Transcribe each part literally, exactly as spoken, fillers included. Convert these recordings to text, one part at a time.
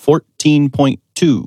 fourteen point two.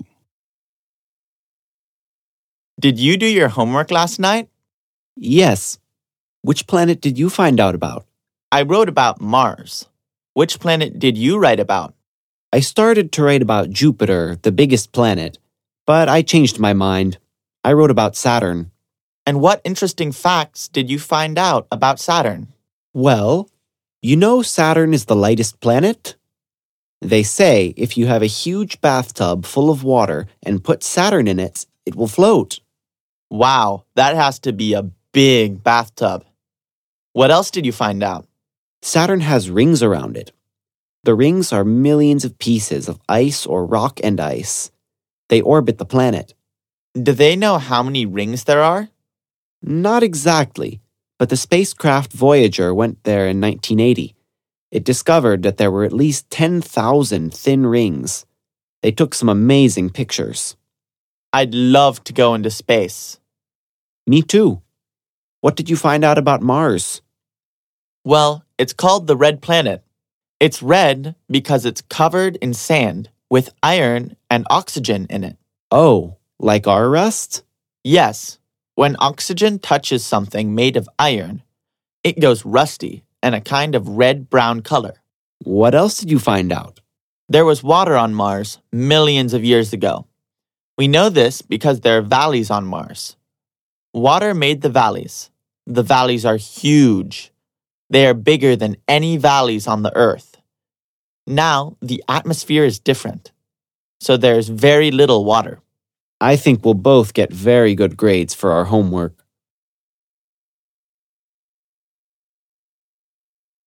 Did you do your homework last night? Yes. Which planet did you find out about? I wrote about Mars. Which planet did you write about? I started to write about Jupiter, the biggest planet, but I changed my mind. I wrote about Saturn. And what interesting facts did you find out about Saturn? Well, you know Saturn is the lightest planet? They say if you have a huge bathtub full of water and put Saturn in it, it will float. Wow, that has to be a big bathtub. What else did you find out? Saturn has rings around it. The rings are millions of pieces of ice or rock and ice. They orbit the planet. Do they know how many rings there are? Not exactly, but the spacecraft Voyager went there in nineteen eighty. It discovered that there were at least ten thousand thin rings. They took some amazing pictures. I'd love to go into space. Me too. What did you find out about Mars? Well, it's called the red planet. It's red because it's covered in sand with iron and oxygen in it. Oh, like our rust? Yes. When oxygen touches something made of iron, it goes rusty and a kind of red-brown color. What else did you find out? There was water on Mars millions of years ago. We know this because there are valleys on Mars. Water made the valleys. The valleys are huge. They are bigger than any valleys on the Earth. Now, the atmosphere is different, so there's very little water. I think we'll both get very good grades for our homework.